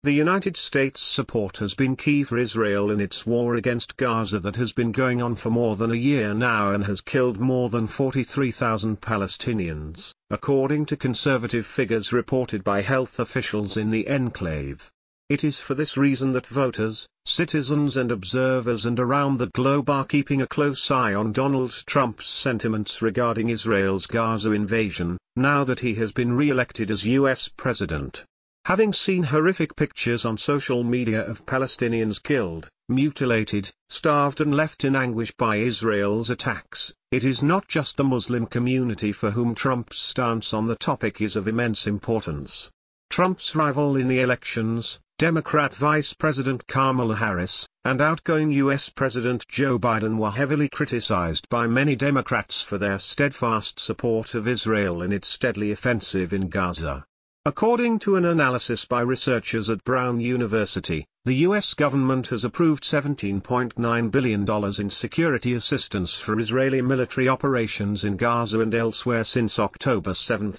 The United States' support has been key for Israel in its war against Gaza that has been going on for more than a year now and has killed more than 43,000 Palestinians, according to conservative figures reported by health officials in the enclave. It is for this reason that voters, citizens and observers and around the globe are keeping a close eye on Donald Trump's sentiments regarding Israel's Gaza invasion, now that he has been re-elected as U.S. president. Having seen horrific pictures on social media of Palestinians killed, mutilated, starved and left in anguish by Israel's attacks, it is not just the Muslim community for whom Trump's stance on the topic is of immense importance. Trump's rival in the elections, Democrat Vice President Kamala Harris, and outgoing U.S. President Joe Biden were heavily criticized by many Democrats for their steadfast support of Israel in its deadly offensive in Gaza. According to an analysis by researchers at Brown University, the U.S. government has approved $17.9 billion in security assistance for Israeli military operations in Gaza and elsewhere since October 7,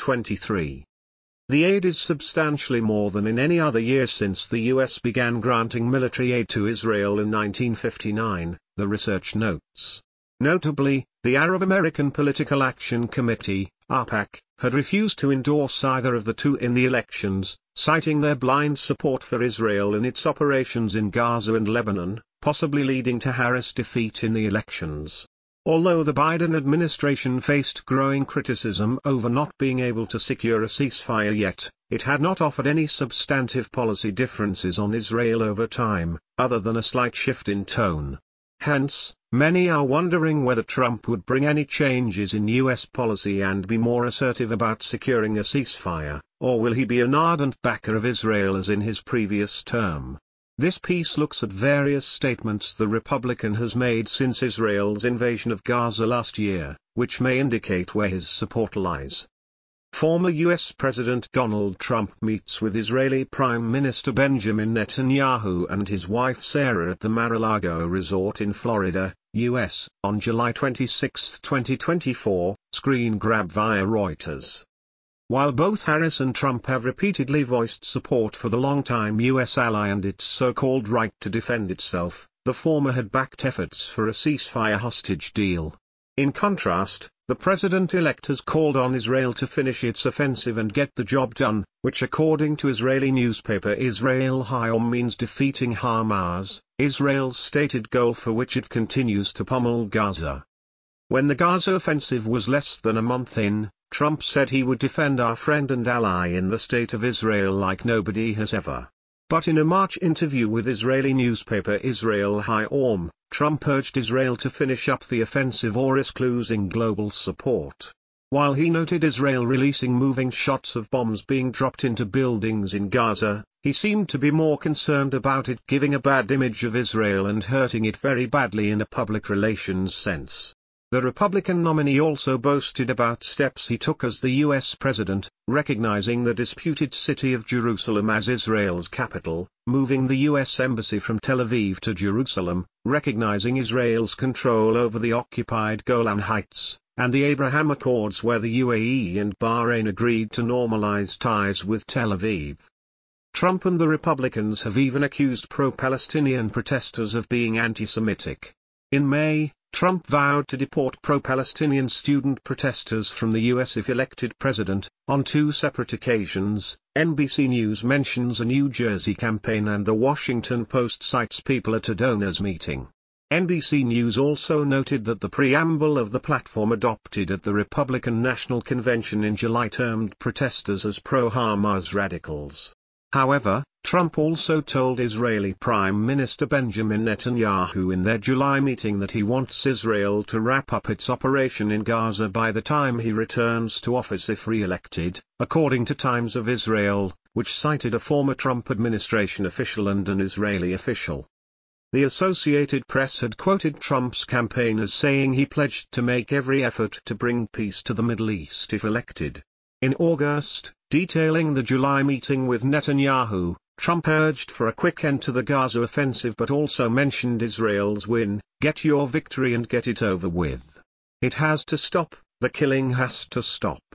2023. The aid is substantially more than in any other year since the U.S. began granting military aid to Israel in 1959, the research notes. Notably, the Arab American Political Action Committee, AIPAC, had refused to endorse either of the two in the elections, citing their blind support for Israel in its operations in Gaza and Lebanon, possibly leading to Harris' defeat in the elections. Although the Biden administration faced growing criticism over not being able to secure a ceasefire yet, it had not offered any substantive policy differences on Israel over time, other than a slight shift in tone. Hence, many are wondering whether Trump would bring any changes in U.S. policy and be more assertive about securing a ceasefire, or will he be an ardent backer of Israel as in his previous term? This piece looks at various statements the Republican has made since Israel's invasion of Gaza last year, which may indicate where his support lies. Former U.S. President Donald Trump meets with Israeli Prime Minister Benjamin Netanyahu and his wife Sarah at the Mar-a-Lago resort in Florida, U.S., on July 26, 2024, screen grab via Reuters. While both Harris and Trump have repeatedly voiced support for the longtime U.S. ally and its so-called right to defend itself, the former had backed efforts for a ceasefire hostage deal. In contrast, the president-elect has called on Israel to finish its offensive and get the job done, which according to Israeli newspaper Israel Hayom means defeating Hamas, Israel's stated goal for which it continues to pummel Gaza. When the Gaza offensive was less than a month in, Trump said he would defend our friend and ally in the state of Israel like nobody has ever. But in a March interview with Israeli newspaper Israel Hayom, Trump urged Israel to finish up the offensive or risk losing global support. While he noted Israel releasing moving shots of bombs being dropped into buildings in Gaza, he seemed to be more concerned about it giving a bad image of Israel and hurting it very badly in a public relations sense. The Republican nominee also boasted about steps he took as the U.S. president, recognizing the disputed city of Jerusalem as Israel's capital, moving the U.S. embassy from Tel Aviv to Jerusalem, recognizing Israel's control over the occupied Golan Heights, and the Abraham Accords where the UAE and Bahrain agreed to normalize ties with Tel Aviv. Trump and the Republicans have even accused pro-Palestinian protesters of being anti-Semitic. In May, Trump vowed to deport pro-Palestinian student protesters from the U.S. if elected president. On two separate occasions, NBC News mentions a New Jersey campaign and the Washington Post cites people at a donors meeting. NBC News also noted that the preamble of the platform adopted at the Republican National Convention in July termed protesters as pro-Hamas radicals. However, Trump also told Israeli Prime Minister Benjamin Netanyahu in their July meeting that he wants Israel to wrap up its operation in Gaza by the time he returns to office if re-elected, according to Times of Israel, which cited a former Trump administration official and an Israeli official. The Associated Press had quoted Trump's campaign as saying he pledged to make every effort to bring peace to the Middle East if elected. In August, detailing the July meeting with Netanyahu, Trump urged for a quick end to the Gaza offensive but also mentioned Israel's win, get your victory and get it over with. It has to stop, the killing has to stop.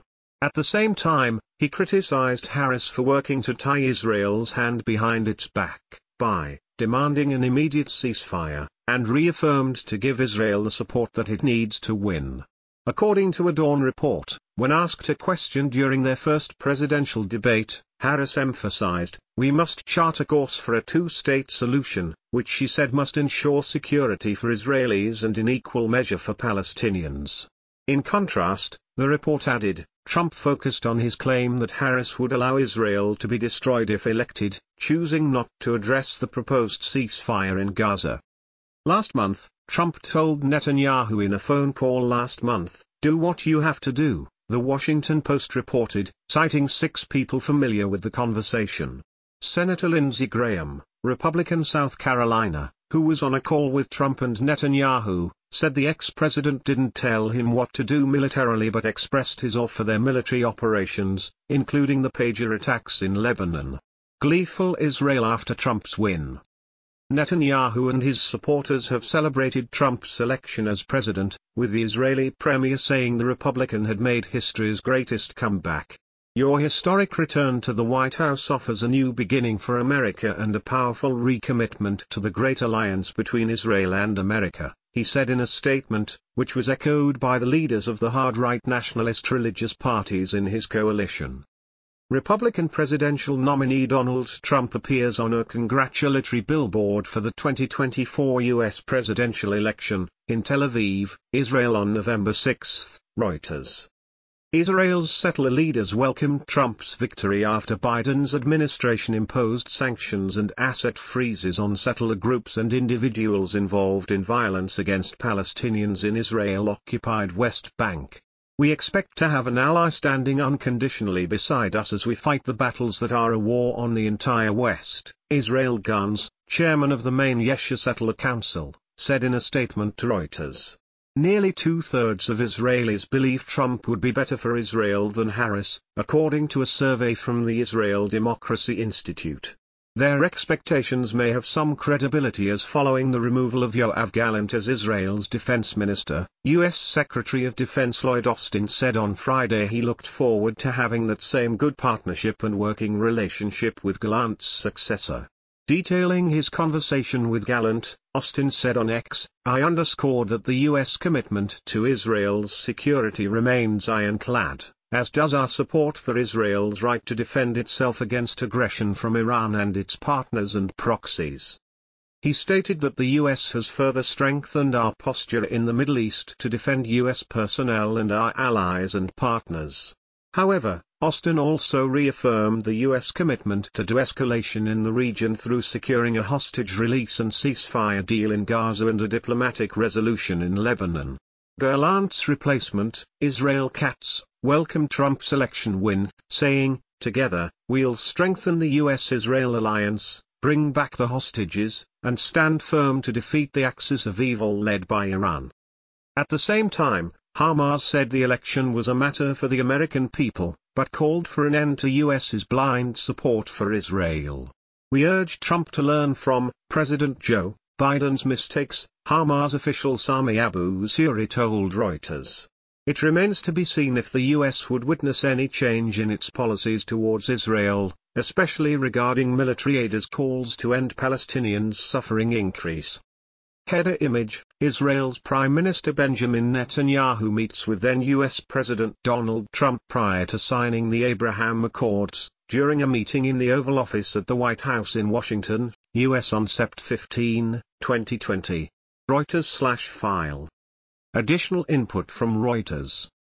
At the same time, he criticized Harris for working to tie Israel's hand behind its back, by demanding an immediate ceasefire, and reaffirmed to give Israel the support that it needs to win. According to a Dawn report, when asked a question during their first presidential debate, Harris emphasized, "We must chart a course for a two-state solution, which she said must ensure security for Israelis and in equal measure for Palestinians." In contrast, the report added, Trump focused on his claim that Harris would allow Israel to be destroyed if elected, choosing not to address the proposed ceasefire in Gaza. Last month, Trump told Netanyahu in a phone call last month, "Do what you have to do," The Washington Post reported, citing 6 people familiar with the conversation. Senator Lindsey Graham, Republican South Carolina, who was on a call with Trump and Netanyahu, said the ex-president didn't tell him what to do militarily but expressed his awe for their military operations, including the pager attacks in Lebanon. Gleeful Israel after Trump's win. Netanyahu and his supporters have celebrated Trump's election as president, with the Israeli premier saying the Republican had made history's greatest comeback. "Your historic return to the White House offers a new beginning for America and a powerful recommitment to the great alliance between Israel and America," he said in a statement, which was echoed by the leaders of the hard-right nationalist religious parties in his coalition. Republican presidential nominee Donald Trump appears on a congratulatory billboard for the 2024 U.S. presidential election, in Tel Aviv, Israel on November 6, Reuters. Israel's settler leaders welcomed Trump's victory after Biden's administration imposed sanctions and asset freezes on settler groups and individuals involved in violence against Palestinians in Israel-occupied West Bank. "We expect to have an ally standing unconditionally beside us as we fight the battles that are a war on the entire West," Israel Gans, chairman of the Maine Yesha Settler Council, said in a statement to Reuters. Nearly 2/3 of Israelis believe Trump would be better for Israel than Harris, according to a survey from the Israel Democracy Institute. Their expectations may have some credibility as following the removal of Yoav Gallant as Israel's defense minister, U.S. Secretary of Defense Lloyd Austin said on Friday he looked forward to having that same good partnership and working relationship with Gallant's successor. Detailing his conversation with Gallant, Austin said on X, "I underscored that the U.S. commitment to Israel's security remains ironclad, as does our support for Israel's right to defend itself against aggression from Iran and its partners and proxies." He stated that the U.S. has further strengthened our posture in the Middle East to defend U.S. personnel and our allies and partners. However, Austin also reaffirmed the U.S. commitment to de-escalation in the region through securing a hostage release and ceasefire deal in Gaza and a diplomatic resolution in Lebanon. Gallant's replacement, Israel Katz, welcomed Trump's election win, saying, "Together, we'll strengthen the U.S.-Israel alliance, bring back the hostages, and stand firm to defeat the axis of evil led by Iran." At the same time, Hamas said the election was a matter for the American people, but called for an end to U.S.'s blind support for Israel. "We urge Trump to learn from President Joe Biden's mistakes," Hamas official Sami Abu Zuhri told Reuters. It remains to be seen if the U.S. would witness any change in its policies towards Israel, especially regarding military aid as calls to end Palestinians' suffering increase. Header image, Israel's Prime Minister Benjamin Netanyahu meets with then U.S. President Donald Trump prior to signing the Abraham Accords, during a meeting in the Oval Office at the White House in Washington, U.S. on Sept. 15, 2020. Reuters/file. Additional input from Reuters.